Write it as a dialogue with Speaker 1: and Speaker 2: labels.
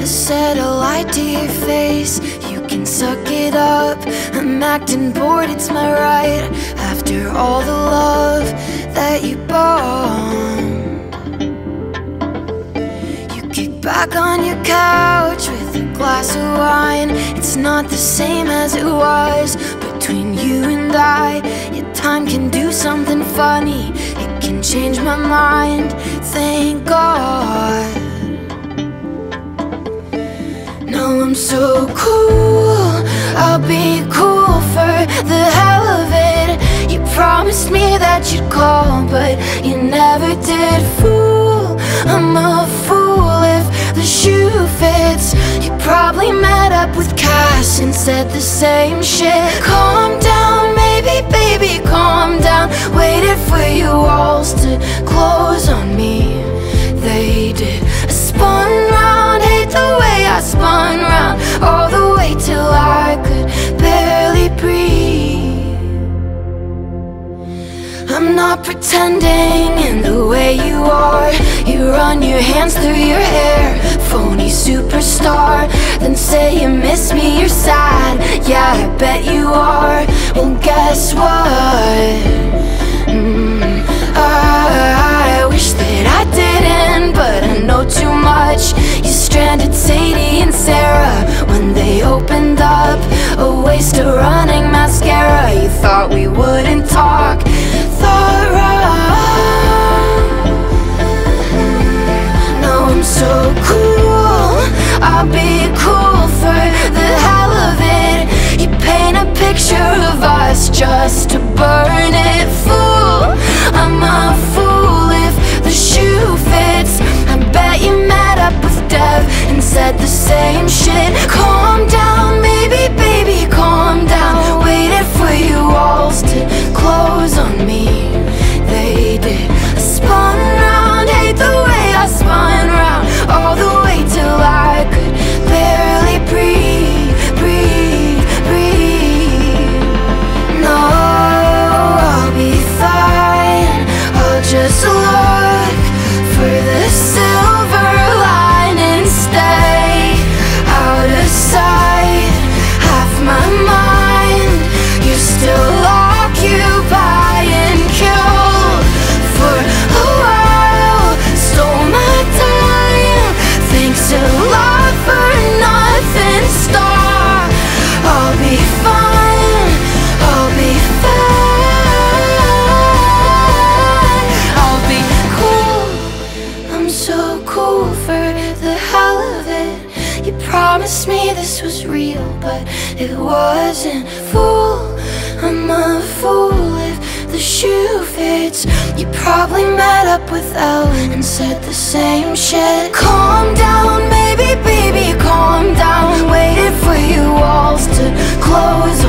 Speaker 1: I said a lie to your face, you can suck it up. I'm acting bored, it's my right, after all the love that you bombed. You kick back on your couch with a glass of wine. It's not the same as it was between you and I. Your time can do something funny, it can change my mind, thank God. Now I'm so cool, I'll be cool for the hell of it. You promised me that you'd call, but you never did. Fool, I'm a fool if the shoe fits. You probably met up with Cass and said the same shit. Calm down, maybe, baby, calm down. Waited for your walls to close on me, they did. I spun round, hate the way I spun round, all the way till I could barely breathe. I'm not pretending in the way you are. You run your hands through your hair, phony superstar, then say you miss me, you're sad. Yeah, I bet you are. Well, guess what? I wish that I didn't, but I know too much. You stranded Sadie and Sarah when they opened up a waste of running mascara. You thought we wouldn't talk, thought wrong. Now I'm so cool, I'll be cool for the hell of it. You paint a picture of us just to burn it. Fool, I'm a fool if the shoe fits. I bet you met up with Dev and said the same shit. Calm down, maybe, baby, calm down. Waited for your walls to close on me, they did. I spun round, hate the way I spun round, all the way till I could barely breathe, breathe, breathe. No, I'll be fine, I'll just look for the silver lining, stay out of sight. Half my mind, you're still occupying, killed for a while, stole my time. Thanks a lot for nothing, star. I'll be fine, I'll be fine, I'll be cool. I'm so cool for the hell of it. You promised me this was real, but it wasn't. Fool, I'm a fool if the shoe fits. You probably met up with Ellen and said the same shit. Calm down, maybe, baby, calm down. Waited for your walls to close